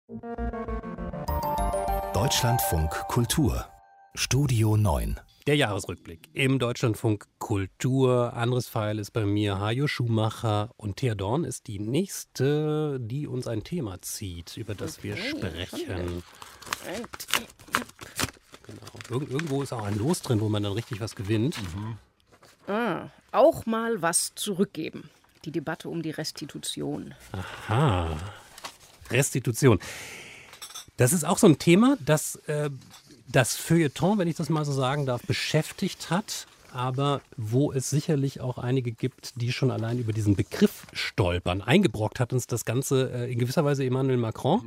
Deutschlandfunk Kultur Studio 9. Der Jahresrückblick im Deutschlandfunk Kultur. Andres Pfeil ist bei mir, Hajo Schumacher und Thea Dorn ist die nächste, die uns ein Thema zieht, über das wir sprechen. Genau. Irgendwo ist auch ein Los drin, wo man dann richtig was gewinnt. Auch mal was zurückgeben. Die Debatte um die Restitution. Aha. Restitution. Das ist auch so ein Thema, das das Feuilleton, wenn ich das mal so sagen darf, beschäftigt hat, aber wo es sicherlich auch einige gibt, die schon allein über diesen Begriff stolpern. Eingebrockt hat uns das Ganze in gewisser Weise Emmanuel Macron.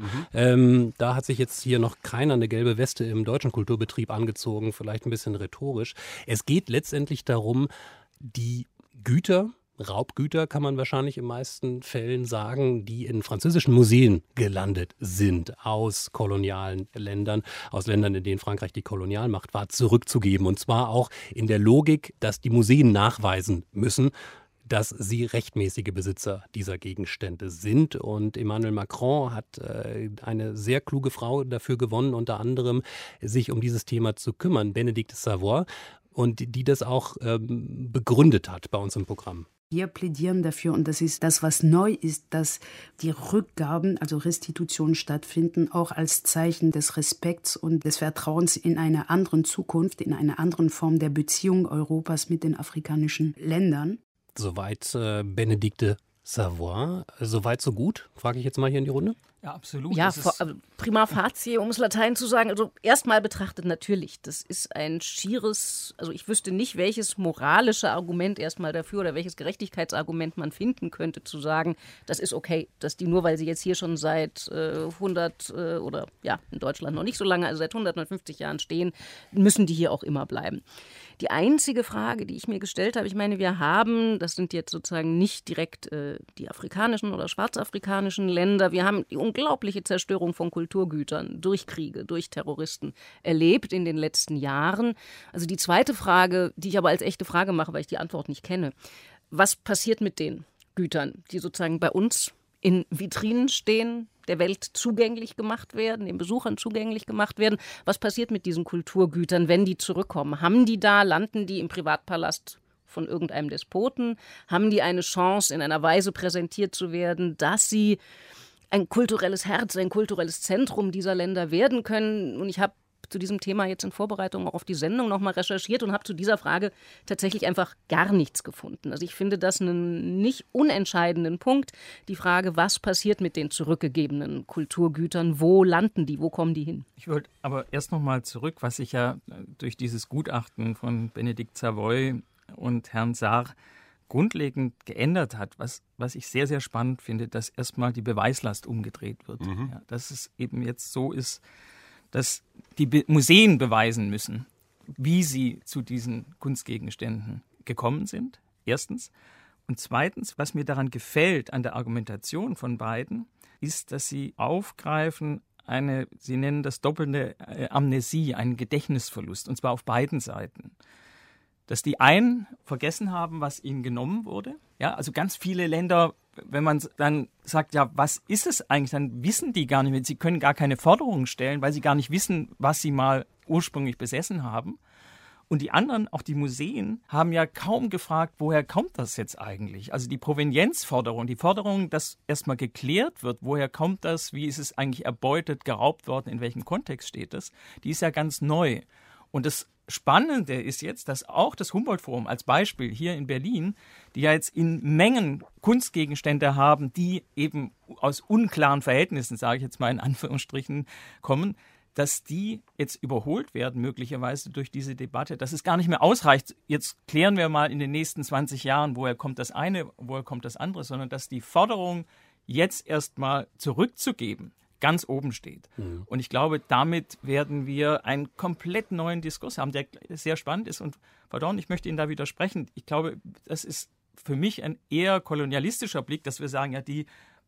Da hat sich jetzt hier noch keiner eine gelbe Weste im deutschen Kulturbetrieb angezogen, vielleicht ein bisschen rhetorisch. Es geht letztendlich darum, die Güter, Raubgüter kann man wahrscheinlich in meisten Fällen sagen, die in französischen Museen gelandet sind, aus kolonialen Ländern, aus Ländern, in denen Frankreich die Kolonialmacht war, zurückzugeben. Und zwar auch in der Logik, dass die Museen nachweisen müssen, dass sie rechtmäßige Besitzer dieser Gegenstände sind. Und Emmanuel Macron hat eine sehr kluge Frau dafür gewonnen, unter anderem sich um dieses Thema zu kümmern, Bénédicte Savoy, und die das auch begründet hat bei uns im Programm. Wir plädieren dafür, und das ist das, was neu ist, dass die Rückgaben, also Restitutionen stattfinden, auch als Zeichen des Respekts und des Vertrauens in einer anderen Zukunft, in einer anderen Form der Beziehung Europas mit den afrikanischen Ländern. Soweit Bénédicte Savoy. Soweit so gut, frage ich jetzt mal hier in die Runde. Ja, absolut. Ja, prima facie, um es Latein zu sagen. Also erstmal betrachtet natürlich, das ist ein schieres, also ich wüsste nicht, welches moralische Argument erstmal dafür oder welches Gerechtigkeitsargument man finden könnte, zu sagen, das ist okay, dass die nur, weil sie jetzt hier schon seit 100 oder ja, in Deutschland noch nicht so lange, also seit 150 Jahren stehen, müssen die hier auch immer bleiben. Die einzige Frage, die ich mir gestellt habe, ich meine, wir haben, das sind jetzt sozusagen nicht direkt die afrikanischen oder schwarzafrikanischen Länder, wir haben die unglaubliche Zerstörung von Kulturgütern durch Kriege, durch Terroristen erlebt in den letzten Jahren. Also die zweite Frage, die ich aber als echte Frage mache, weil ich die Antwort nicht kenne, was passiert mit den Gütern, die sozusagen bei uns in Vitrinen stehen, der Welt zugänglich gemacht werden, den Besuchern zugänglich gemacht werden. Was passiert mit diesen Kulturgütern, wenn die zurückkommen? Haben die da, landen die im Privatpalast von irgendeinem Despoten? Haben die eine Chance, in einer Weise präsentiert zu werden, dass sie ein kulturelles Herz, ein kulturelles Zentrum dieser Länder werden können? Und ich habe zu diesem Thema jetzt in Vorbereitung auch auf die Sendung nochmal recherchiert und habe zu dieser Frage tatsächlich einfach gar nichts gefunden. Also ich finde das einen nicht unentscheidenden Punkt, die Frage, was passiert mit den zurückgegebenen Kulturgütern, wo landen die, wo kommen die hin? Ich wollte aber erst nochmal zurück, was sich ja durch dieses Gutachten von Bénédicte Savoy und Herrn Sarr grundlegend geändert hat, was ich sehr, sehr spannend finde, dass erstmal die Beweislast umgedreht wird. Ja, dass es eben jetzt so ist, dass die Museen beweisen müssen, wie sie zu diesen Kunstgegenständen gekommen sind, erstens. Und zweitens, was mir daran gefällt an der Argumentation von beiden, ist, dass sie aufgreifen sie nennen das doppelte Amnesie, einen Gedächtnisverlust, und zwar auf beiden Seiten. Dass die einen vergessen haben, was ihnen genommen wurde. Ja, also ganz viele Länder, wenn man dann sagt, ja, was ist es eigentlich, dann wissen die gar nicht mehr. Sie können gar keine Forderungen stellen, weil sie gar nicht wissen, was sie mal ursprünglich besessen haben. Und die anderen, auch die Museen, haben ja kaum gefragt, woher kommt das jetzt eigentlich? Also die Provenienzforderung, die Forderung, dass erstmal geklärt wird, woher kommt das, wie ist es eigentlich erbeutet, geraubt worden, in welchem Kontext steht das, die ist ja ganz neu. Und das Spannende ist jetzt, dass auch das Humboldt-Forum als Beispiel hier in Berlin, die ja jetzt in Mengen Kunstgegenstände haben, die eben aus unklaren Verhältnissen, sage ich jetzt mal in Anführungsstrichen, kommen, dass die jetzt überholt werden, möglicherweise durch diese Debatte, dass es gar nicht mehr ausreicht, jetzt klären wir mal in den nächsten 20 Jahren, woher kommt das eine, woher kommt das andere, sondern dass die Forderung, jetzt erstmal zurückzugeben, ganz oben steht. Und ich glaube, damit werden wir einen komplett neuen Diskurs haben, der sehr spannend ist. Und Frau Dorn, ich möchte Ihnen da widersprechen. Ich glaube, das ist für mich ein eher kolonialistischer Blick, dass wir sagen, ja, die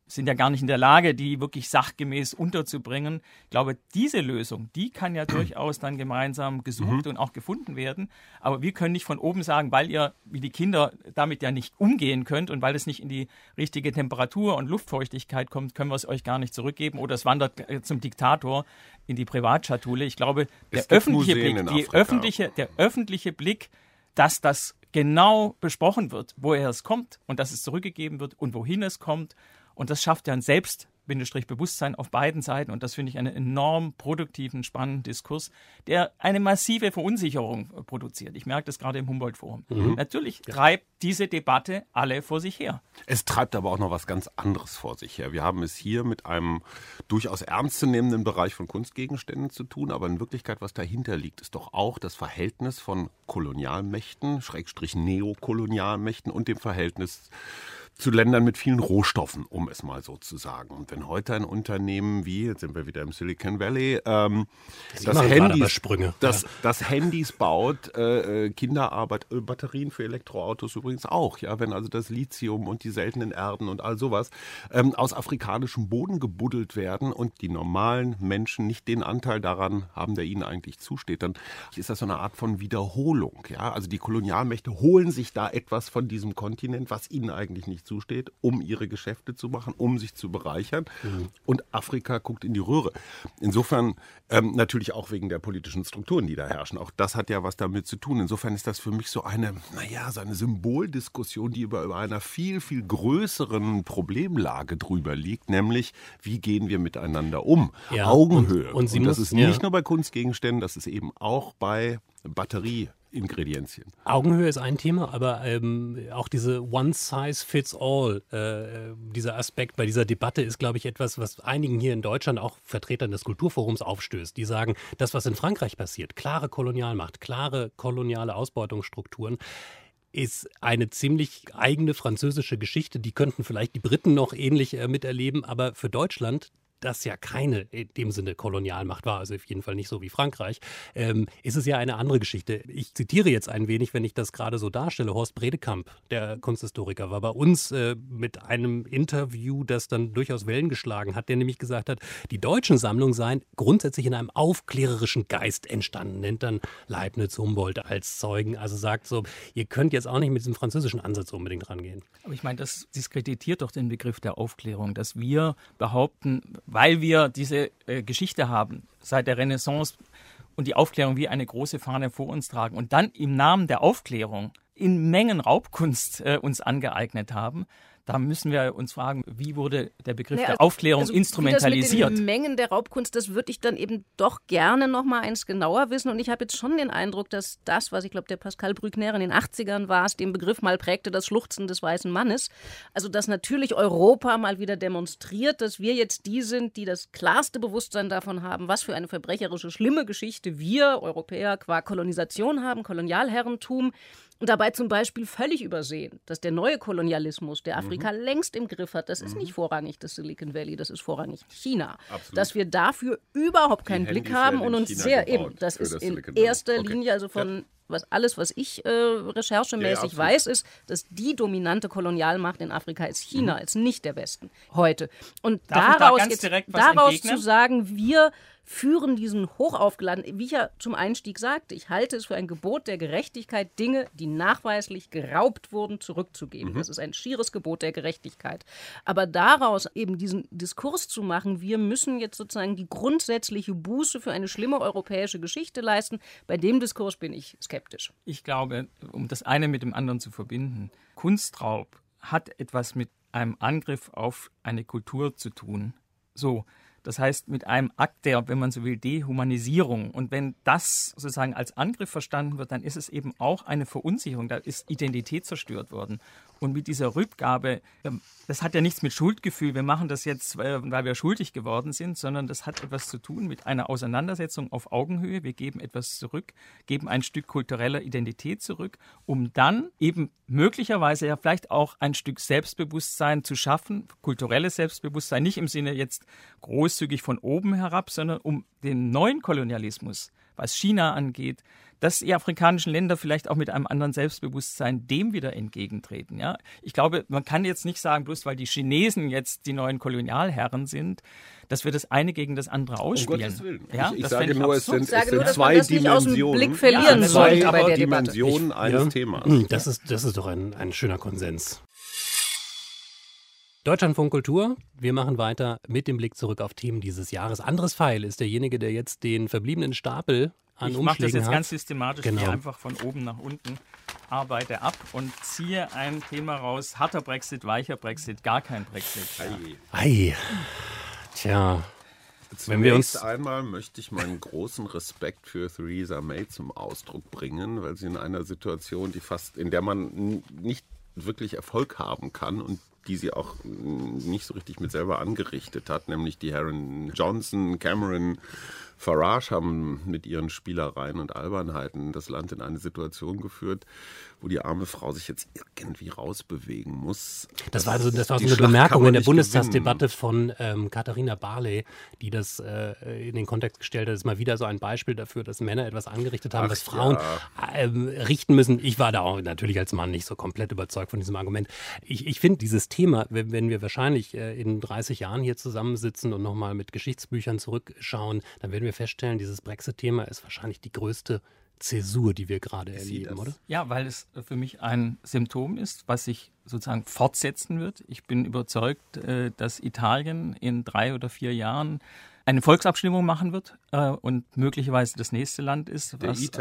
sind ja gar nicht in der Lage, die wirklich sachgemäß unterzubringen. Ich glaube, diese Lösung, die kann ja durchaus dann gemeinsam gesucht und auch gefunden werden. Aber wir können nicht von oben sagen, weil ihr, wie die Kinder, damit ja nicht umgehen könnt und weil es nicht in die richtige Temperatur und Luftfeuchtigkeit kommt, können wir es euch gar nicht zurückgeben oder es wandert zum Diktator der Ich glaube, der öffentliche Blick, dass das genau besprochen wird, woher es kommt und dass es zurückgegeben wird und wohin es kommt. Und das schafft ja ein Bewusstsein auf beiden Seiten. Und das finde ich einen enorm produktiven, spannenden Diskurs, der eine massive Verunsicherung produziert. Ich merke das gerade im Humboldt-Forum. Natürlich treibt diese Debatte alle vor sich her. Es treibt aber auch noch was ganz anderes vor sich her. Wir haben es hier mit einem durchaus ernstzunehmenden Bereich von Kunstgegenständen zu tun. Aber in Wirklichkeit, was dahinter liegt, ist doch auch das Verhältnis von Kolonialmächten, Neokolonialmächten und dem Verhältnis zu Ländern mit vielen Rohstoffen, um es mal so zu sagen. Und wenn heute ein Unternehmen wie, jetzt sind wir wieder im Silicon Valley, das Handys baut, Kinderarbeit, Batterien für Elektroautos übrigens auch, ja, wenn also das Lithium und die seltenen Erden und all sowas aus afrikanischem Boden gebuddelt werden und die normalen Menschen nicht den Anteil daran haben, der ihnen eigentlich zusteht, dann ist das so eine Art von Wiederholung. Ja? Also die Kolonialmächte holen sich da etwas von diesem Kontinent, was ihnen eigentlich nicht zusteht, um ihre Geschäfte zu machen, um sich zu bereichern. Und Afrika guckt in die Röhre. Insofern natürlich auch wegen der politischen Strukturen, die da herrschen. Auch das hat ja was damit zu tun. Insofern ist das für mich so eine Symboldiskussion, die über einer viel, viel größeren Problemlage drüber liegt, nämlich wie gehen wir miteinander um? Ja, Augenhöhe. Und das ist nicht nur bei Kunstgegenständen, das ist eben auch bei Batterieingredienzien. Augenhöhe ist ein Thema, aber auch diese One-Size-Fits-All, dieser Aspekt bei dieser Debatte ist, glaube ich, etwas, was einigen hier in Deutschland, auch Vertretern des Kulturforums, aufstößt. Die sagen, das, was in Frankreich passiert, klare Kolonialmacht, klare koloniale Ausbeutungsstrukturen, ist eine ziemlich eigene französische Geschichte. Die könnten vielleicht die Briten noch ähnlich miterleben, aber für Deutschland, das ja keine in dem Sinne Kolonialmacht war, also auf jeden Fall nicht so wie Frankreich, ist es ja eine andere Geschichte. Ich zitiere jetzt ein wenig, wenn ich das gerade so darstelle. Horst Bredekamp, der Kunsthistoriker, war bei uns mit einem Interview, das dann durchaus Wellen geschlagen hat, der nämlich gesagt hat, die deutschen Sammlungen seien grundsätzlich in einem aufklärerischen Geist entstanden, nennt dann Leibniz, Humboldt als Zeugen, also sagt so, ihr könnt jetzt auch nicht mit diesem französischen Ansatz unbedingt rangehen. Aber ich meine, das diskreditiert doch den Begriff der Aufklärung, dass wir behaupten, weil wir diese Geschichte haben, seit der Renaissance und die Aufklärung wie eine große Fahne vor uns tragen und dann im Namen der Aufklärung in Mengen Raubkunst uns angeeignet haben, da müssen wir uns fragen, wie wurde der Begriff der Aufklärung instrumentalisiert? Mit den Mengen der Raubkunst, das würde ich dann eben doch gerne noch mal eins genauer wissen. Und ich habe jetzt schon den Eindruck, dass das, was ich glaube, der Pascal Brückner in den 80ern war, es den Begriff mal prägte, das Schluchzen des weißen Mannes. Also dass natürlich Europa mal wieder demonstriert, dass wir jetzt die sind, die das klarste Bewusstsein davon haben, was für eine verbrecherische, schlimme Geschichte wir Europäer qua Kolonisation haben, Kolonialherrentum. Und dabei zum Beispiel völlig übersehen, dass der neue Kolonialismus, der Afrika längst im Griff hat, das ist nicht vorrangig das Silicon Valley, das ist vorrangig China. Absolut. Dass wir dafür überhaupt keinen Blick haben und uns sehr eben, das ist in erster Linie, also von alles, was ich recherchemäßig weiß, ist, dass die dominante Kolonialmacht in Afrika ist China, ist nicht der Westen heute. Und daraus zu sagen, wir führen diesen hochaufgeladenen, wie ich ja zum Einstieg sagte, ich halte es für ein Gebot der Gerechtigkeit, Dinge, die nachweislich geraubt wurden, zurückzugeben. Das ist ein schieres Gebot der Gerechtigkeit. Aber daraus eben diesen Diskurs zu machen, wir müssen jetzt sozusagen die grundsätzliche Buße für eine schlimme europäische Geschichte leisten, bei dem Diskurs bin ich skeptisch. Ich glaube, um das eine mit dem anderen zu verbinden, Kunstraub hat etwas mit einem Angriff auf eine Kultur zu tun. So. Das heißt, mit einem Akt der, wenn man so will, Dehumanisierung. Und wenn das sozusagen als Angriff verstanden wird, dann ist es eben auch eine Verunsicherung. Da ist Identität zerstört worden. Und mit dieser Rückgabe, das hat ja nichts mit Schuldgefühl, wir machen das jetzt, weil wir schuldig geworden sind, sondern das hat etwas zu tun mit einer Auseinandersetzung auf Augenhöhe. Wir geben etwas zurück, geben ein Stück kultureller Identität zurück, um dann eben möglicherweise ja vielleicht auch ein Stück Selbstbewusstsein zu schaffen, kulturelles Selbstbewusstsein, nicht im Sinne jetzt großzügig von oben herab, sondern um den neuen Kolonialismus, was China angeht, dass die afrikanischen Länder vielleicht auch mit einem anderen Selbstbewusstsein dem wieder entgegentreten. Ja? Ich glaube, man kann jetzt nicht sagen, bloß weil die Chinesen jetzt die neuen Kolonialherren sind, dass wir das eine gegen das andere ausspielen. Um Gottes Willen. Ja, ich das sage nur, es sind dass zwei man das nicht aus dem Dimensionen. Blick verlieren zwei sollte bei der Debatte. Dimensionen eines Themas. Das ist doch ein schöner Konsens. Deutschlandfunk Kultur. Wir machen weiter mit dem Blick zurück auf Themen dieses Jahres. Andres Pfeil ist derjenige, der jetzt den verbliebenen Stapel an Umschlägen hat. Ich mache das jetzt ganz systematisch, genau. Hier einfach von oben nach unten, arbeite ab und ziehe ein Thema raus. Harter Brexit, weicher Brexit, gar kein Brexit. Ei. Tja. Wenn wir uns einmal möchte ich meinen großen Respekt für Theresa May zum Ausdruck bringen, weil sie in einer Situation, in der man nicht wirklich Erfolg haben kann und die sie auch nicht so richtig mit selber angerichtet hat, nämlich die Herren Johnson, Cameron, Farage haben mit ihren Spielereien und Albernheiten das Land in eine Situation geführt, wo die arme Frau sich jetzt irgendwie rausbewegen muss. Das war so eine Bemerkung in der Bundestagsdebatte von Katharina Barley, die das in den Kontext gestellt hat. Das ist mal wieder so ein Beispiel dafür, dass Männer etwas angerichtet haben, was Frauen richten müssen. Ich war da auch natürlich als Mann nicht so komplett überzeugt von diesem Argument. Ich finde dieses Thema, wenn wir wahrscheinlich in 30 Jahren hier zusammensitzen und nochmal mit Geschichtsbüchern zurückschauen, dann werden wir feststellen, dieses Brexit-Thema ist wahrscheinlich die größte Zäsur, die wir gerade erleben, oder? Ja, weil es für mich ein Symptom ist, was sich sozusagen fortsetzen wird. Ich bin überzeugt, dass Italien in 3 oder 4 Jahren eine Volksabstimmung machen wird und möglicherweise das nächste Land ist,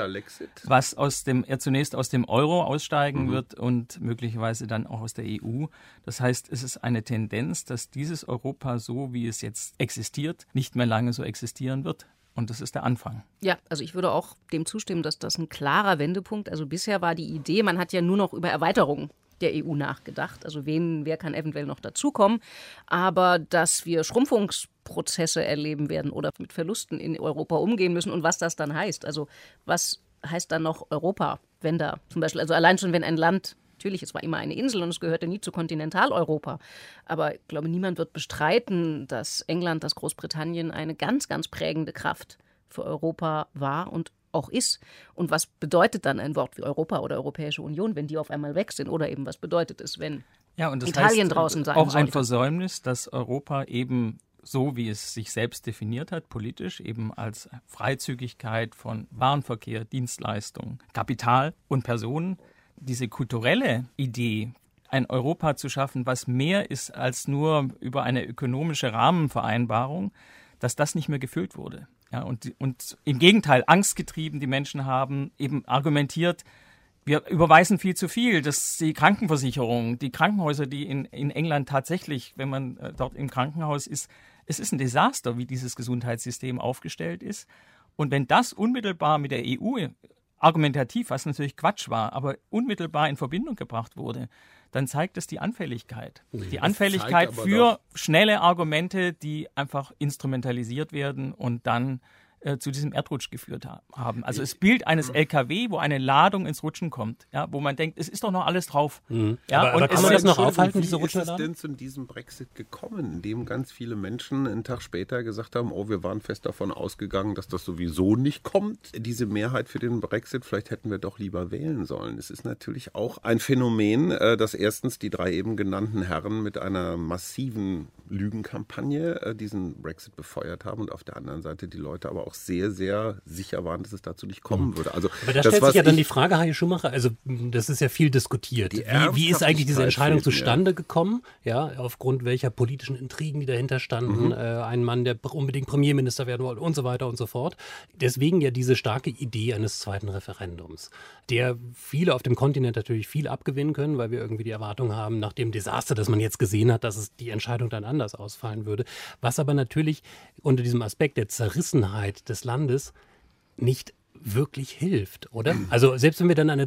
was zunächst aus dem Euro aussteigen wird und möglicherweise dann auch aus der EU. Das heißt, es ist eine Tendenz, dass dieses Europa, so wie es jetzt existiert, nicht mehr lange so existieren wird. Und das ist der Anfang. Ja, also ich würde auch dem zustimmen, dass das ein klarer Wendepunkt. Also bisher war die Idee, man hat ja nur noch über Erweiterungen der EU nachgedacht. Also wer kann eventuell noch dazukommen. Aber dass wir Schrumpfungsprozesse erleben werden oder mit Verlusten in Europa umgehen müssen und was das dann heißt. Also was heißt dann noch Europa, wenn da zum Beispiel, also allein schon, wenn ein Land, natürlich, es war immer eine Insel und es gehörte nie zu Kontinentaleuropa. Aber ich glaube, niemand wird bestreiten, dass England, dass Großbritannien eine ganz, ganz prägende Kraft für Europa war und auch ist. Und was bedeutet dann ein Wort wie Europa oder Europäische Union, wenn die auf einmal weg sind? Oder eben, was bedeutet es, wenn und das Italien heißt, draußen sein auch sollte? Ein Versäumnis, dass Europa eben so, wie es sich selbst definiert hat, politisch, eben als Freizügigkeit von Warenverkehr, Dienstleistungen, Kapital und Personen, diese kulturelle Idee, ein Europa zu schaffen, was mehr ist als nur über eine ökonomische Rahmenvereinbarung, dass das nicht mehr gefüllt wurde. Ja, und im Gegenteil, angstgetrieben die Menschen haben, eben argumentiert, wir überweisen viel zu viel, dass die Krankenversicherung, die Krankenhäuser, die in England tatsächlich, wenn man dort im Krankenhaus ist, es ist ein Desaster, wie dieses Gesundheitssystem aufgestellt ist. Und wenn das unmittelbar mit der EU argumentativ, was natürlich Quatsch war, aber unmittelbar in Verbindung gebracht wurde, dann zeigt es die Anfälligkeit. Die Anfälligkeit für schnelle Argumente, die einfach instrumentalisiert werden und dann zu diesem Erdrutsch geführt haben. Also das Bild eines LKW, wo eine Ladung ins Rutschen kommt, ja, wo man denkt, es ist doch noch alles drauf. Ja, aber kann man das noch aufhalten, diese Wie ist es Rutschladung? denn zu diesem Brexit gekommen, in dem ganz viele Menschen einen Tag später gesagt haben, wir waren fest davon ausgegangen, dass das sowieso nicht kommt, diese Mehrheit für den Brexit, vielleicht hätten wir doch lieber wählen sollen. Es ist natürlich auch ein Phänomen, dass erstens die 3 eben genannten Herren mit einer massiven Lügenkampagne diesen Brexit befeuert haben und auf der anderen Seite die Leute aber auch sehr, sehr sicher waren, dass es dazu nicht kommen würde. Also, aber da stellt sich ja dann die Frage, Hajo Schumacher, also das ist ja viel diskutiert. Wie ist eigentlich diese Entscheidung zustande gekommen? Ja, aufgrund welcher politischen Intrigen, die dahinter standen. Ein Mann, der unbedingt Premierminister werden wollte und so weiter und so fort. Deswegen ja diese starke Idee eines zweiten Referendums, der viele auf dem Kontinent natürlich viel abgewinnen können, weil wir irgendwie die Erwartung haben, nach dem Desaster, das man jetzt gesehen hat, dass es die Entscheidung dann anders ausfallen würde. Was aber natürlich unter diesem Aspekt der Zerrissenheit des Landes nicht wirklich hilft, oder? Also selbst wenn wir dann eine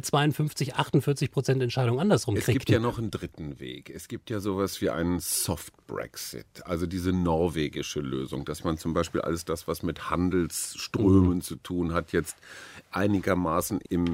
52-48% Entscheidung andersrum kriegen. Es gibt ja noch einen dritten Weg. Es gibt ja sowas wie einen Soft-Brexit, also diese norwegische Lösung, dass man zum Beispiel alles das, was mit Handelsströmen zu tun hat, jetzt einigermaßen im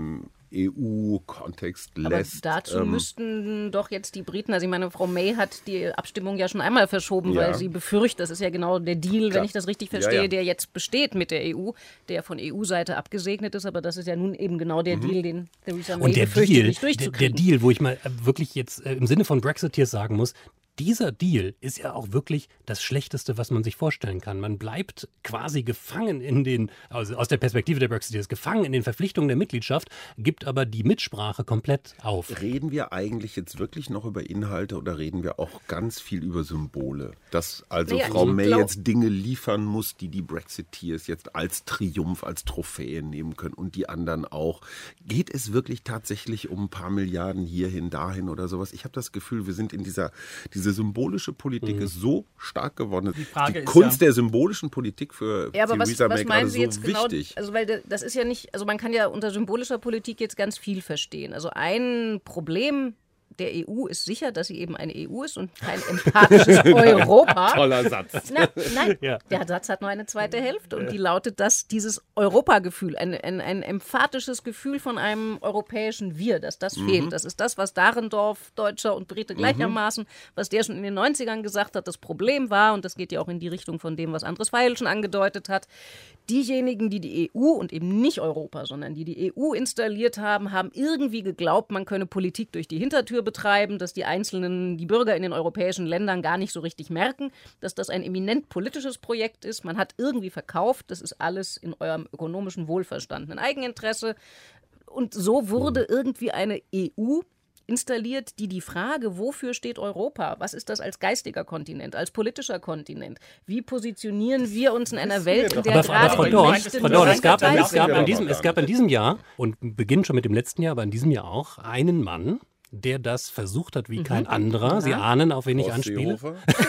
EU-Kontext lässt. Aber dazu müssten doch jetzt die Briten, also ich meine, Frau May hat die Abstimmung ja schon einmal verschoben, weil sie befürchtet, das ist ja genau der Deal, wenn ich das richtig verstehe, der jetzt besteht mit der EU, der von EU-Seite abgesegnet ist, aber das ist ja nun eben genau der Deal, den Theresa May befürchtet, nicht durchzukriegen. Der Deal, wo ich mal wirklich jetzt im Sinne von Brexiteers sagen muss, dieser Deal ist ja auch wirklich das Schlechteste, was man sich vorstellen kann. Man bleibt quasi gefangen also aus der Perspektive der Brexiteers, gefangen in den Verpflichtungen der Mitgliedschaft, gibt aber die Mitsprache komplett auf. Reden wir eigentlich jetzt wirklich noch über Inhalte oder reden wir auch ganz viel über Symbole? Dass also Frau May jetzt Dinge liefern muss, die Brexiteers jetzt als Triumph, als Trophäe nehmen können und die anderen auch. Geht es wirklich tatsächlich um ein paar Milliarden hierhin, dahin oder sowas? Ich habe das Gefühl, wir sind in diese symbolische Politik ist so stark geworden. Die Kunst der symbolischen Politik für Theresa May gerade so wichtig. Genau, also weil das ist ja nicht, also man kann ja unter symbolischer Politik jetzt ganz viel verstehen. Also ein Problem der EU ist sicher, dass sie eben eine EU ist und kein empathisches Europa. Toller Satz. Nein, der Satz hat nur eine zweite Hälfte und die lautet, dass dieses Europagefühl, ein emphatisches Gefühl von einem europäischen Wir, dass das fehlt. Das ist das, was Dahrendorf, Deutscher und Brite gleichermaßen, was der schon in den 90ern gesagt hat, das Problem war, und das geht ja auch in die Richtung von dem, was Andres Weil schon angedeutet hat, diejenigen, die die EU und eben nicht Europa, sondern die EU installiert haben, haben irgendwie geglaubt, man könne Politik durch die Hintertür betreiben, dass die Bürger in den europäischen Ländern gar nicht so richtig merken, dass das ein eminent politisches Projekt ist. Man hat irgendwie verkauft, das ist alles in eurem ökonomischen Wohlverstand, ein Eigeninteresse. Und so wurde irgendwie eine EU installiert, die Frage, wofür steht Europa? Was ist das als geistiger Kontinent, als politischer Kontinent? Wie positionieren wir uns in einer Welt, in der gerade die Mächte Frau Dorn, es gab in diesem Jahr, und beginnt schon mit dem letzten Jahr, aber in diesem Jahr auch, einen Mann, der das versucht hat wie kein anderer. Sie ahnen, auf wen ich anspiele.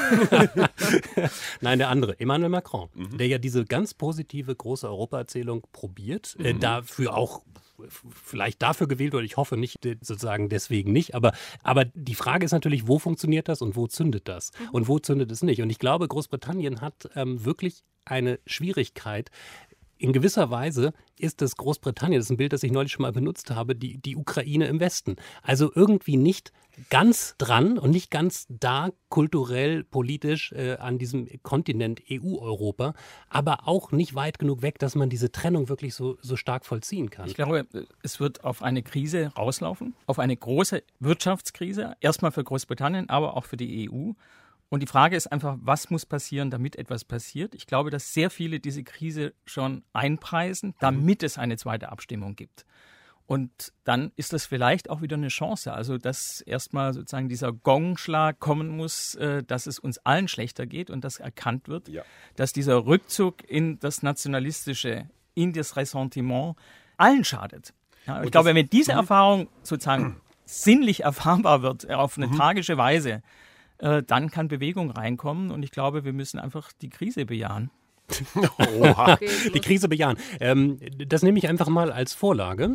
Nein, der andere, Emmanuel Macron, der ja diese ganz positive große Europa-Erzählung probiert, dafür auch vielleicht dafür gewählt wurde, ich hoffe nicht, sozusagen deswegen nicht, aber die Frage ist natürlich, wo funktioniert das und wo zündet das und wo zündet es nicht? Und ich glaube, Großbritannien hat wirklich eine Schwierigkeit. In gewisser Weise ist es Großbritannien, das ist ein Bild, das ich neulich schon mal benutzt habe, die Ukraine im Westen. Also irgendwie nicht ganz dran und nicht ganz da, kulturell, politisch an diesem Kontinent EU-Europa, aber auch nicht weit genug weg, dass man diese Trennung wirklich so stark vollziehen kann. Ich glaube, es wird auf eine Krise rauslaufen, auf eine große Wirtschaftskrise, erstmal für Großbritannien, aber auch für die EU. Und die Frage ist einfach, was muss passieren, damit etwas passiert? Ich glaube, dass sehr viele diese Krise schon einpreisen, damit es eine zweite Abstimmung gibt. Und dann ist das vielleicht auch wieder eine Chance. Also, dass erstmal sozusagen dieser Gongschlag kommen muss, dass es uns allen schlechter geht und dass erkannt wird, dass dieser Rückzug in das Nationalistische, in das Ressentiment allen schadet. Ja, ich glaube, wenn diese Erfahrung sozusagen sinnlich erfahrbar wird, auf eine tragische Weise, dann kann Bewegung reinkommen und ich glaube, wir müssen einfach die Krise bejahen. Oha. Die Krise bejahen. Das nehme ich einfach mal als Vorlage.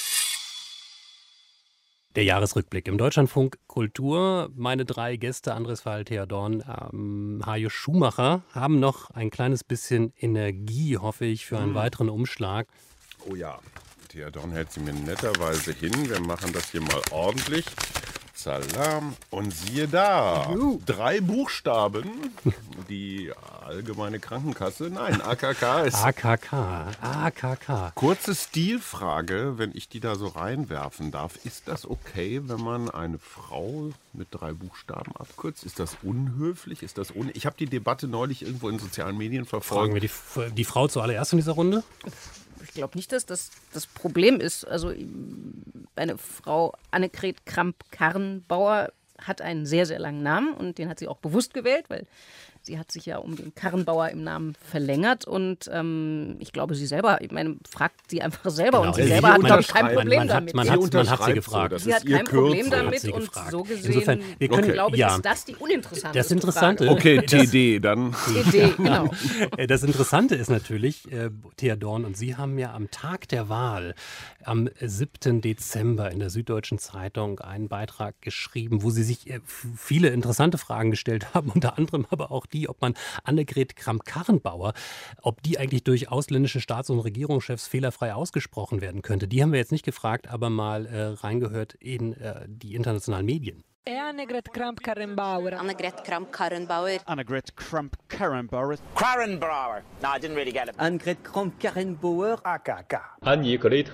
Der Jahresrückblick im Deutschlandfunk Kultur. Meine 3 Gäste, Andres Weil, Thea Dorn, Hajo Schumacher, haben noch ein kleines bisschen Energie, hoffe ich, für einen weiteren Umschlag. Oh ja, Thea Dorn hält sie mir netterweise hin. Wir machen das hier mal ordentlich. Salam. Und siehe da, 3 Buchstaben, die allgemeine Krankenkasse, nein, AKK ist. AKK. Kurze Stilfrage, wenn ich die da so reinwerfen darf. Ist das okay, wenn man eine Frau mit 3 Buchstaben abkürzt? Ist das unhöflich? Ich habe die Debatte neulich irgendwo in sozialen Medien verfolgt. Fragen wir die Frau zuallererst in dieser Runde? Ich glaube nicht, dass das das Problem ist. Also eine Frau Annegret Kramp-Karrenbauer hat einen sehr, sehr langen Namen und den hat sie auch bewusst gewählt, weil sie hat sich ja um den Karrenbauer im Namen verlängert und ich glaube, sie selber, fragt sie einfach selber und sie selber hat, glaube ich, kein Problem damit. Man hat sie gefragt. Sie hat kein Problem damit und so gesehen, insofern, glaube ich, ist das die uninteressante Das Interessante. Frage. Okay, TD dann. TD, genau. Das Interessante ist natürlich, Thea Dorn und Sie haben ja am Tag der Wahl, am 7. Dezember in der Süddeutschen Zeitung einen Beitrag geschrieben, wo Sie sich viele interessante Fragen gestellt haben, unter anderem aber auch die, ob man Annegret Kramp-Karrenbauer, ob die eigentlich durch ausländische Staats- und Regierungschefs fehlerfrei ausgesprochen werden könnte. Die haben wir jetzt nicht gefragt, aber mal reingehört in die internationalen Medien. Annegret Kramp-Karrenbauer. Annegret Kramp-Karrenbauer. Annegret Kramp-Karrenbauer. Karrenbauer. No, I didn't really get it. Annegret Kramp-Karrenbauer. AKK. Annegret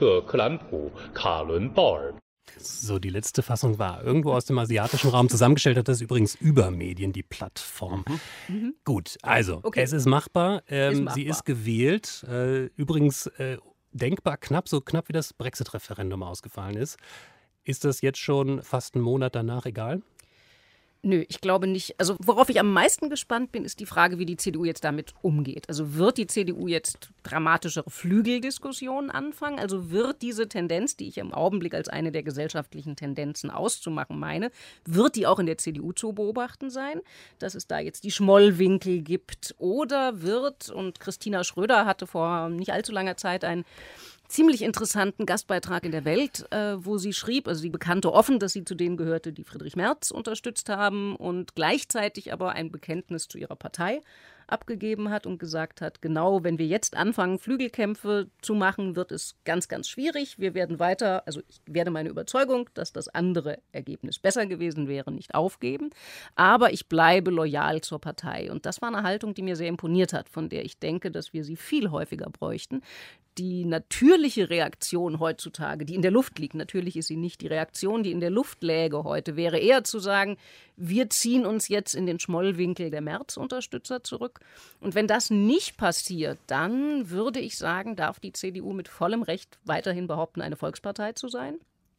Kramp-Karrenbauer. So, die letzte Fassung war irgendwo aus dem asiatischen Raum zusammengestellt, hat das übrigens Übermedien, die Plattform. Gut, also, es ist machbar. Sie ist gewählt. Übrigens denkbar knapp, so knapp wie das Brexit-Referendum ausgefallen ist. Ist das jetzt schon fast einen Monat danach egal? Nö, ich glaube nicht. Also worauf ich am meisten gespannt bin, ist die Frage, wie die CDU jetzt damit umgeht. Also wird die CDU jetzt dramatischere Flügeldiskussionen anfangen? Also wird diese Tendenz, die ich im Augenblick als eine der gesellschaftlichen Tendenzen auszumachen meine, wird die auch in der CDU zu beobachten sein, dass es da jetzt die Schmollwinkel gibt? Oder wird, und Christina Schröder hatte vor nicht allzu langer Zeit einen ziemlich interessanten Gastbeitrag in der Welt, wo sie schrieb, also sie bekannte offen, dass sie zu denen gehörte, die Friedrich Merz unterstützt haben und gleichzeitig aber ein Bekenntnis zu ihrer Partei abgegeben hat und gesagt hat, genau, wenn wir jetzt anfangen, Flügelkämpfe zu machen, wird es ganz, ganz schwierig. Wir werden weiter, also ich werde meine Überzeugung, dass das andere Ergebnis besser gewesen wäre, nicht aufgeben. Aber ich bleibe loyal zur Partei. Und das war eine Haltung, die mir sehr imponiert hat, von der ich denke, dass wir sie viel häufiger bräuchten. Die natürliche Reaktion heutzutage, die in der Luft liegt, natürlich ist sie nicht die Reaktion, die in der Luft läge heute, wäre eher zu sagen, wir ziehen uns jetzt in den Schmollwinkel der Merz-Unterstützer zurück. Und wenn das nicht passiert, dann würde ich sagen, darf die CDU mit vollem Recht weiterhin behaupten, eine Volkspartei zu sein.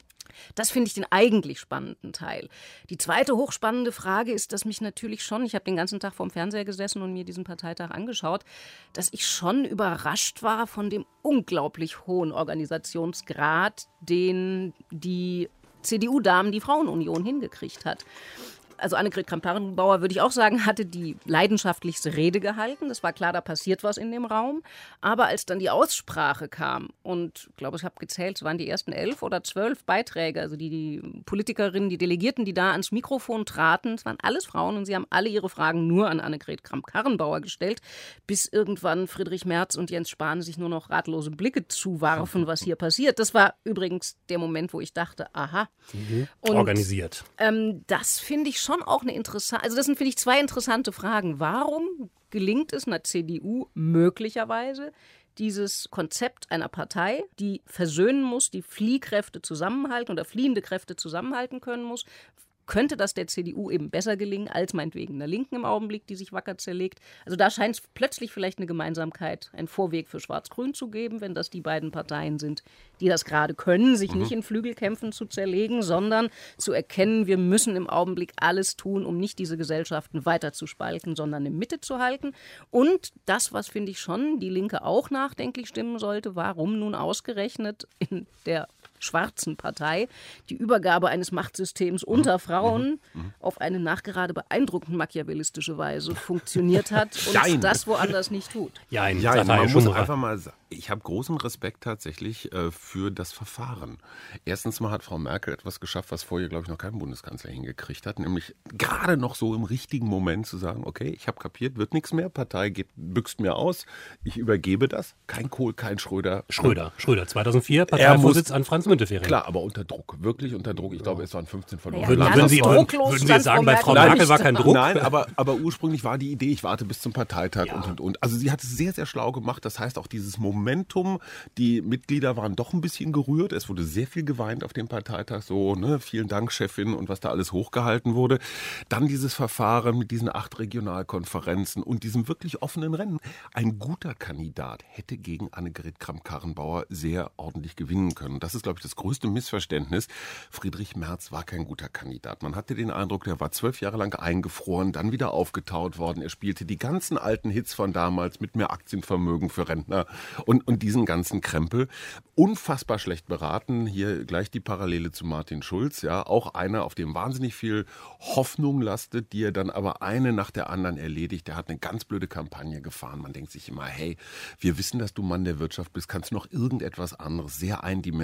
Das finde ich den eigentlich spannenden Teil. Die zweite hochspannende Frage ist, dass mich natürlich schon, ich habe den ganzen Tag vorm Fernseher gesessen und mir diesen Parteitag angeschaut, dass ich schon überrascht war von dem unglaublich hohen Organisationsgrad, den die CDU-Damen, die Frauenunion hingekriegt hat. Also Annegret Kramp-Karrenbauer, würde ich auch sagen, hatte die leidenschaftlichste Rede gehalten. Es war klar, da passiert was in dem Raum. Aber als dann die Aussprache kam und ich glaube, ich habe gezählt, es waren die ersten 11 oder 12 Beiträge, also die Politikerinnen, die Delegierten, die da ans Mikrofon traten, es waren alles Frauen und sie haben alle ihre Fragen nur an Annegret Kramp-Karrenbauer gestellt, bis irgendwann Friedrich Merz und Jens Spahn sich nur noch ratlose Blicke zuwarfen, was hier passiert. Das war übrigens der Moment, wo ich dachte, aha. Und, organisiert. Das finde ich schon auch eine interessante, also das sind, finde ich, zwei interessante Fragen. Warum gelingt es einer CDU möglicherweise, dieses Konzept einer Partei, die versöhnen muss, die Fliehkräfte zusammenhalten oder fliehende Kräfte zusammenhalten können muss, könnte das der CDU eben besser gelingen als meinetwegen der Linken im Augenblick, die sich wacker zerlegt. Also da scheint es plötzlich vielleicht eine Gemeinsamkeit, einen Vorweg für Schwarz-Grün zu geben, wenn das die beiden Parteien sind, die das gerade können, sich nicht in Flügelkämpfen zu zerlegen, sondern zu erkennen, wir müssen im Augenblick alles tun, um nicht diese Gesellschaften weiter zu spalten, sondern in Mitte zu halten. Und das, was, finde ich, schon die Linke auch nachdenklich stimmen sollte, warum nun ausgerechnet in der schwarzen Partei die Übergabe eines Machtsystems unter Frauen auf eine nachgerade beeindruckend machiavellistische Weise funktioniert hat und das woanders nicht tut. Man muss einfach mal sagen, ich habe großen Respekt tatsächlich für das Verfahren. Erstens mal hat Frau Merkel etwas geschafft, was vorher, glaube ich, noch kein Bundeskanzler hingekriegt hat, nämlich gerade noch so im richtigen Moment zu sagen, okay, ich habe kapiert, wird nichts mehr, Partei büxt mir aus, ich übergebe das, kein Kohl, kein Schröder. Schröder, 2004, Parteivorsitz an Franz Müntefering. Klar, aber unter Druck, wirklich unter Druck. Ich glaube, es waren 15 verloren. Würden Sie jetzt sagen, bei Frau Merkel war kein Druck? Nein, aber ursprünglich war die Idee, ich warte bis zum Parteitag und. Also sie hat es sehr, sehr schlau gemacht. Das heißt auch dieses Momentum, die Mitglieder waren doch ein bisschen gerührt. Es wurde sehr viel geweint auf dem Parteitag. So, ne, vielen Dank, Chefin, und was da alles hochgehalten wurde. Dann dieses Verfahren mit diesen 8 Regionalkonferenzen und diesem wirklich offenen Rennen. Ein guter Kandidat hätte gegen Annegret Kramp-Karrenbauer sehr ordentlich gewinnen können. Das ist, glaube ich, das größte Missverständnis. Friedrich Merz war kein guter Kandidat. Man hatte den Eindruck, der war 12 Jahre lang eingefroren, dann wieder aufgetaut worden. Er spielte die ganzen alten Hits von damals mit mehr Aktienvermögen für Rentner und diesen ganzen Krempel. Unfassbar schlecht beraten. Hier gleich die Parallele zu Martin Schulz. Ja, auch einer, auf dem wahnsinnig viel Hoffnung lastet, die er dann aber eine nach der anderen erledigt. Der hat eine ganz blöde Kampagne gefahren. Man denkt sich immer, hey, wir wissen, dass du Mann der Wirtschaft bist. Kannst du noch irgendetwas anderes? Sehr eindimensional.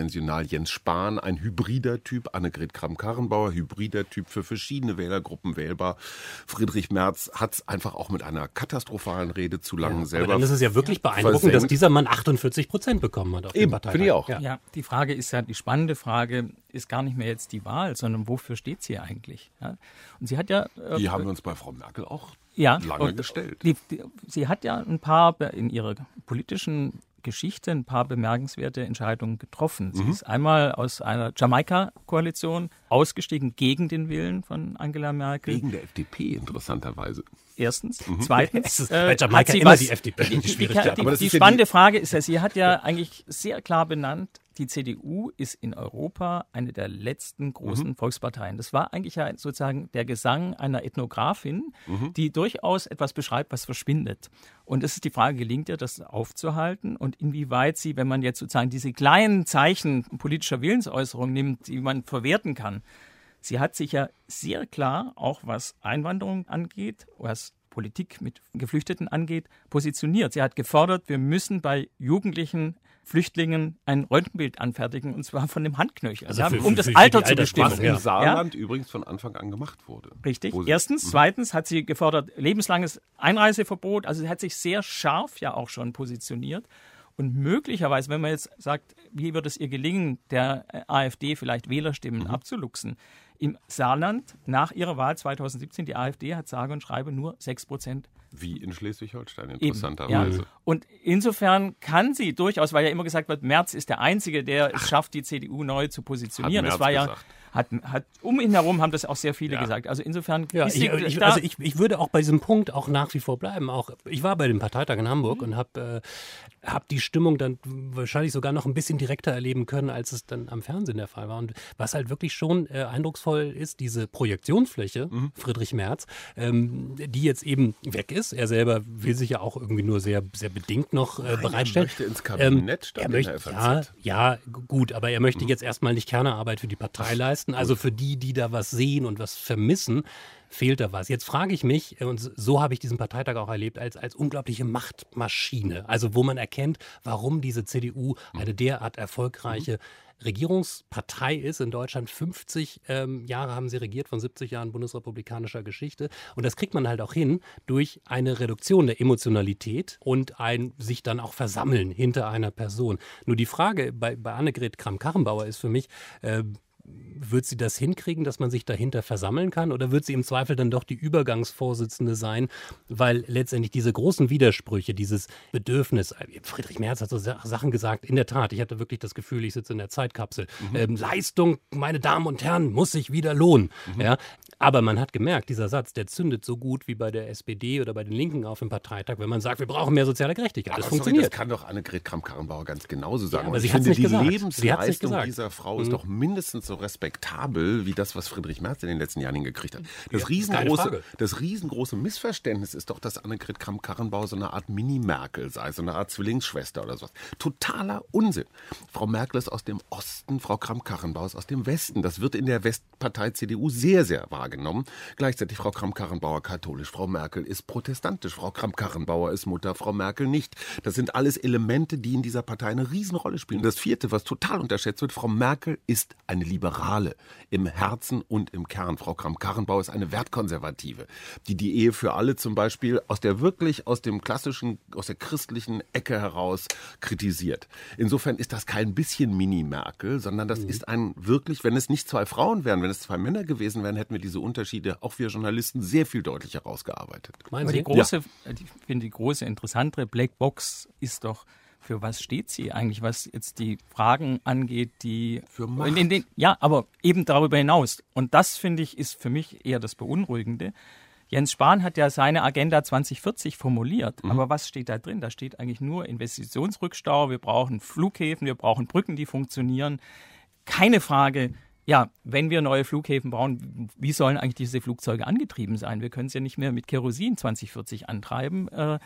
mal Jens Spahn, ein hybrider Typ, Annegret Kramp-Karrenbauer, hybrider Typ für verschiedene Wählergruppen wählbar. Friedrich Merz hat es einfach auch mit einer katastrophalen Rede zu lange selber. Aber dann ist es ja wirklich beeindruckend, dass dieser Mann 48% bekommen hat auf dem Parteitag. Finde ich auch. Ja, die Frage ist ja, die spannende Frage ist gar nicht mehr jetzt die Wahl, sondern wofür steht sie eigentlich? Ja? Und sie hat ja... die haben wir uns bei Frau Merkel auch lange gestellt. Sie hat ja ein paar in ihrer politischen Geschichte ein paar bemerkenswerte Entscheidungen getroffen. Sie ist einmal aus einer Jamaika-Koalition ausgestiegen gegen den Willen von Angela Merkel. Gegen der FDP, interessanterweise. Erstens. Zweitens bei Jamaika immer die FDP. Die spannende Frage ist ja, sie hat ja eigentlich sehr klar benannt, die CDU ist in Europa eine der letzten großen Volksparteien. Das war eigentlich ja sozusagen der Gesang einer Ethnografin, die durchaus etwas beschreibt, was verschwindet. Und es ist die Frage, gelingt ihr das aufzuhalten und inwieweit sie, wenn man jetzt sozusagen diese kleinen Zeichen politischer Willensäußerung nimmt, die man verwerten kann. Sie hat sich ja sehr klar, auch was Einwanderung angeht, was Politik mit Geflüchteten angeht, positioniert. Sie hat gefordert, wir müssen bei Jugendlichen Flüchtlingen ein Röntgenbild anfertigen, und zwar von dem Handknöchel, um das Alter zu bestimmen. Was im Saarland übrigens von Anfang an gemacht wurde. Richtig. Erstens. Zweitens hat sie gefordert, lebenslanges Einreiseverbot. Also sie hat sich sehr scharf ja auch schon positioniert. Und möglicherweise, wenn man jetzt sagt, wie wird es ihr gelingen, der AfD vielleicht Wählerstimmen abzuluxen? Im Saarland nach ihrer Wahl 2017, die AfD hat sage und schreibe nur 6%. Wie in Schleswig-Holstein, interessanterweise. Ja. Und insofern kann sie durchaus, weil ja immer gesagt wird, Merz ist der Einzige, der es schafft, die CDU neu zu positionieren. Hat Merz das war gesagt. Hat um ihn herum haben das auch sehr viele gesagt. Also insofern ist ich würde auch bei diesem Punkt auch nach wie vor bleiben. Auch ich war bei dem Parteitag in Hamburg und habe die Stimmung dann wahrscheinlich sogar noch ein bisschen direkter erleben können, als es dann am Fernsehen der Fall war. Und was halt wirklich schon eindrucksvoll ist, diese Projektionsfläche, Friedrich Merz, die jetzt eben weg ist. Er selber will sich ja auch irgendwie nur sehr, sehr bedingt noch bereitstellen. Er möchte ins Kabinett statt in der FAZ. Ja, gut, aber er möchte jetzt erstmal nicht Kernearbeit für die Partei leisten. Also für die da was sehen und was vermissen, fehlt da was. Jetzt frage ich mich, und so habe ich diesen Parteitag auch erlebt, als unglaubliche Machtmaschine. Also wo man erkennt, warum diese CDU eine derart erfolgreiche Regierungspartei ist in Deutschland. 50 Jahre haben sie regiert, von 70 Jahren bundesrepublikanischer Geschichte. Und das kriegt man halt auch hin durch eine Reduktion der Emotionalität und ein sich dann auch versammeln hinter einer Person. Nur die Frage bei Annegret Kramp-Karrenbauer ist für mich, wird sie das hinkriegen, dass man sich dahinter versammeln kann? Oder wird sie im Zweifel dann doch die Übergangsvorsitzende sein? Weil letztendlich diese großen Widersprüche, dieses Bedürfnis, Friedrich Merz hat so Sachen gesagt, in der Tat, ich hatte wirklich das Gefühl, ich sitze in der Zeitkapsel. Leistung, meine Damen und Herren, muss sich wieder lohnen. Ja? Aber man hat gemerkt, dieser Satz, der zündet so gut wie bei der SPD oder bei den Linken auf dem Parteitag, wenn man sagt, wir brauchen mehr soziale Gerechtigkeit. Das funktioniert. Das kann doch Annegret Kramp-Karrenbauer ganz genauso sagen. Ja, aber ich finde, die Lebensleistung dieser Frau ist doch mindestens so respektabel wie das, was Friedrich Merz in den letzten Jahren hingekriegt hat. Das riesengroße Missverständnis ist doch, dass Annegret Kramp-Karrenbauer so eine Art Mini-Merkel sei, so eine Art Zwillingsschwester oder sowas. Totaler Unsinn. Frau Merkel ist aus dem Osten, Frau Kramp-Karrenbauer ist aus dem Westen. Das wird in der Westpartei CDU sehr, sehr wahrgenommen. Gleichzeitig Frau Kramp-Karrenbauer katholisch, Frau Merkel ist protestantisch, Frau Kramp-Karrenbauer ist Mutter, Frau Merkel nicht. Das sind alles Elemente, die in dieser Partei eine Riesenrolle spielen. Und das vierte, was total unterschätzt wird, Frau Merkel ist eine Liberale im Herzen und im Kern. Frau Kramp-Karrenbauer ist eine Wertkonservative, die Ehe für alle zum Beispiel aus der christlichen Ecke heraus kritisiert. Insofern ist das kein bisschen Mini-Merkel, sondern das ist wirklich, wenn es nicht zwei Frauen wären, wenn es zwei Männer gewesen wären, hätten wir diese Unterschiede, auch wir Journalisten, sehr viel deutlicher herausgearbeitet. Ich finde die große, interessantere Blackbox ist doch, für was steht sie eigentlich, was jetzt die Fragen angeht, die für Macht. Aber eben darüber hinaus. Und das, finde ich, ist für mich eher das Beunruhigende. Jens Spahn hat ja seine Agenda 2040 formuliert. Aber was steht da drin? Da steht eigentlich nur Investitionsrückstau, wir brauchen Flughäfen, wir brauchen Brücken, die funktionieren. Keine Frage, wenn wir neue Flughäfen bauen, wie sollen eigentlich diese Flugzeuge angetrieben sein? Wir können es ja nicht mehr mit Kerosin 2040 antreiben.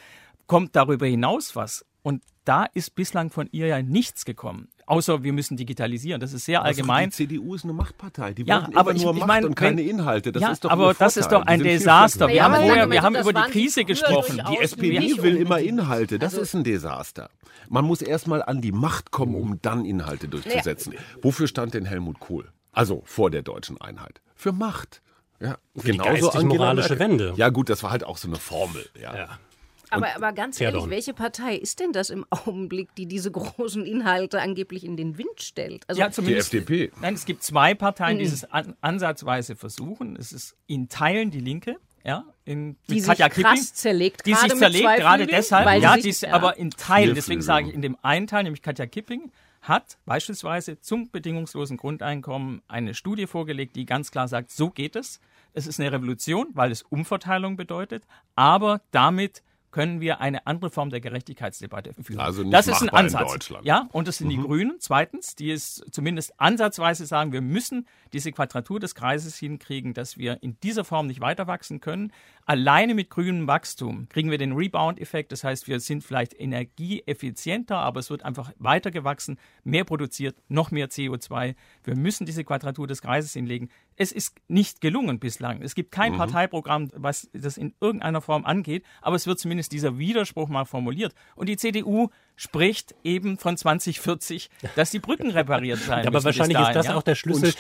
kommt darüber hinaus was. Und da ist bislang von ihr ja nichts gekommen. Außer wir müssen digitalisieren. Das ist sehr allgemein. Die CDU ist eine Machtpartei. Die ja, wollten aber immer nur Macht und keine Inhalte. Das ist doch aber das ist doch ein Desaster. Wir haben über die Krise gesprochen. Die SPD will immer Inhalte. Das ist ein Desaster. Man muss erstmal an die Macht kommen, um dann Inhalte durchzusetzen. Wofür stand denn Helmut Kohl? Also vor der deutschen Einheit. Für Macht. Ja, für genauso die geistig-moralische Wende. Ja gut, das war halt auch so eine Formel. Ja. Aber ganz ehrlich, welche Partei ist denn das im Augenblick, die diese großen Inhalte angeblich in den Wind stellt? Also ja, zumindest die FDP. Nein, es gibt zwei Parteien, die es ansatzweise versuchen. Es ist in Teilen die Linke, die sich krass zerlegt. Die sich zerlegt, gerade deshalb. Aber in Teilen, deswegen sage ich, in dem einen Teil, nämlich Katja Kipping, hat beispielsweise zum bedingungslosen Grundeinkommen eine Studie vorgelegt, die ganz klar sagt, so geht es. Es ist eine Revolution, weil es Umverteilung bedeutet, aber damit können wir eine andere Form der Gerechtigkeitsdebatte führen. Also nicht das ist ein Ansatz. In Deutschland. Ja, und das sind die Grünen. Zweitens, die es zumindest ansatzweise sagen, wir müssen diese Quadratur des Kreises hinkriegen, dass wir in dieser Form nicht weiter wachsen können. Alleine mit grünem Wachstum kriegen wir den Rebound-Effekt. Das heißt, wir sind vielleicht energieeffizienter, aber es wird einfach weiter gewachsen, mehr produziert, noch mehr CO2. Wir müssen diese Quadratur des Kreises hinlegen. Es ist nicht gelungen bislang. Es gibt kein Parteiprogramm, was das in irgendeiner Form angeht, aber es wird zumindest dieser Widerspruch mal formuliert. Und die CDU spricht eben von 2040, dass die Brücken repariert sein müssen. Aber wahrscheinlich ist das auch der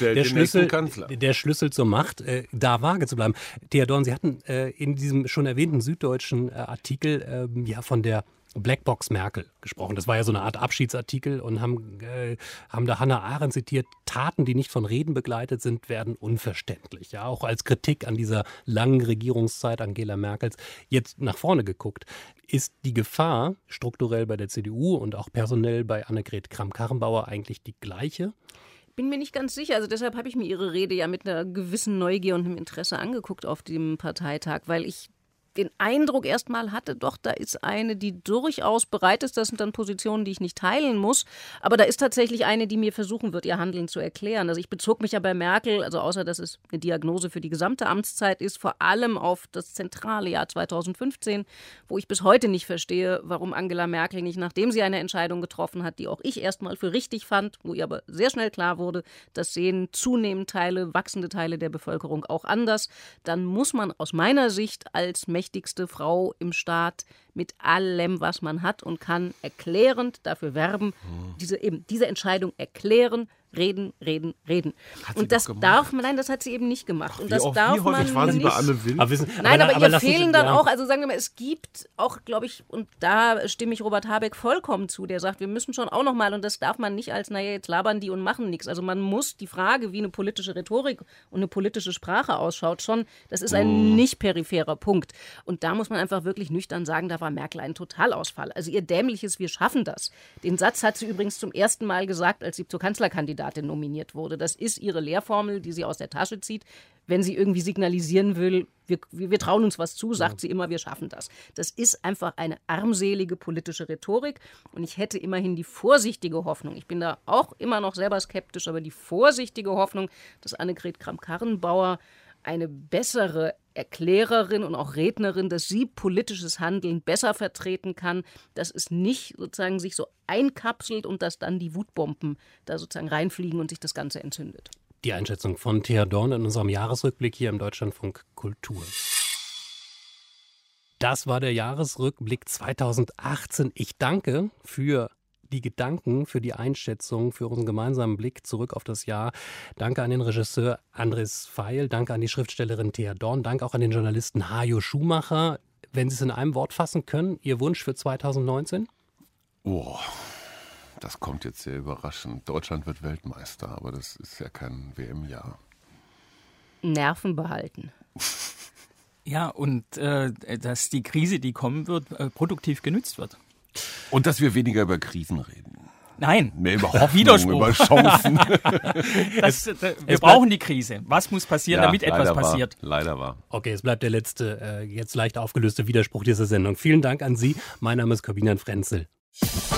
Schlüssel zur Macht, da vage zu bleiben. Thea Dorn, Sie hatten in diesem schon erwähnten süddeutschen Artikel von der Blackbox Merkel gesprochen. Das war ja so eine Art Abschiedsartikel und haben da Hannah Arendt zitiert, Taten, die nicht von Reden begleitet sind, werden unverständlich. Ja, auch als Kritik an dieser langen Regierungszeit Angela Merkels. Jetzt nach vorne geguckt, ist die Gefahr strukturell bei der CDU und auch personell bei Annegret Kramp-Karrenbauer eigentlich die gleiche? Bin mir nicht ganz sicher. Also deshalb habe ich mir Ihre Rede ja mit einer gewissen Neugier und einem Interesse angeguckt auf dem Parteitag, weil ich den Eindruck erstmal hatte, doch, da ist eine, die durchaus bereit ist, das sind dann Positionen, die ich nicht teilen muss, aber da ist tatsächlich eine, die mir versuchen wird, ihr Handeln zu erklären. Also ich bezog mich ja bei Merkel, also außer, dass es eine Diagnose für die gesamte Amtszeit ist, vor allem auf das zentrale Jahr 2015, wo ich bis heute nicht verstehe, warum Angela Merkel nicht, nachdem sie eine Entscheidung getroffen hat, die auch ich erstmal für richtig fand, wo ihr aber sehr schnell klar wurde, das sehen zunehmend wachsende Teile der Bevölkerung auch anders, dann muss man aus meiner Sicht als mächtigste Frau im Staat mit allem, was man hat und kann, erklärend dafür werben, diese Entscheidung erklären, reden. Und das darf man, nein, das hat sie eben nicht gemacht. Und das darf man nicht. War sie bei Anne Will? Nein, aber ihr fehlen dann auch, also sagen wir mal, es gibt auch, glaube ich, und da stimme ich Robert Habeck vollkommen zu, der sagt, wir müssen schon auch nochmal, und das darf man nicht als, jetzt labern die und machen nichts. Also man muss die Frage, wie eine politische Rhetorik und eine politische Sprache ausschaut, schon, das ist ein nicht peripherer Punkt. Und da muss man einfach wirklich nüchtern sagen, da war Merkel ein Totalausfall. Also ihr dämliches Wir schaffen das. Den Satz hat sie übrigens zum ersten Mal gesagt, als sie zur Kanzlerkandidatin nominiert wurde. Das ist ihre Lehrformel, die sie aus der Tasche zieht. Wenn sie irgendwie signalisieren will, wir trauen uns was zu, sagt sie immer, wir schaffen das. Das ist einfach eine armselige politische Rhetorik und ich hätte immerhin die vorsichtige Hoffnung, ich bin da auch immer noch selber skeptisch, aber die vorsichtige Hoffnung, dass Annegret Kramp-Karrenbauer eine bessere Erklärerin und auch Rednerin, dass sie politisches Handeln besser vertreten kann, dass es nicht sozusagen sich so einkapselt und dass dann die Wutbomben da sozusagen reinfliegen und sich das Ganze entzündet. Die Einschätzung von Thea Dorn in unserem Jahresrückblick hier im Deutschlandfunk Kultur. Das war der Jahresrückblick 2018. Ich danke für die Gedanken, für die Einschätzung, für unseren gemeinsamen Blick zurück auf das Jahr. Danke an den Regisseur Andres Feil, danke an die Schriftstellerin Thea Dorn, danke auch an den Journalisten Hajo Schumacher. Wenn Sie es in einem Wort fassen können, Ihr Wunsch für 2019? Das kommt jetzt sehr überraschend. Deutschland wird Weltmeister, aber das ist ja kein WM-Jahr. Nerven behalten. Ja, und dass die Krise, die kommen wird, produktiv genützt wird. Und dass wir weniger über Krisen reden. Nein, mehr über Hoffnung, über Chancen. Wir brauchen die Krise. Was muss passieren, damit etwas passiert? Leider war. Okay, es bleibt der letzte, jetzt leicht aufgelöste Widerspruch dieser Sendung. Vielen Dank an Sie. Mein Name ist Corbinian Frenzel.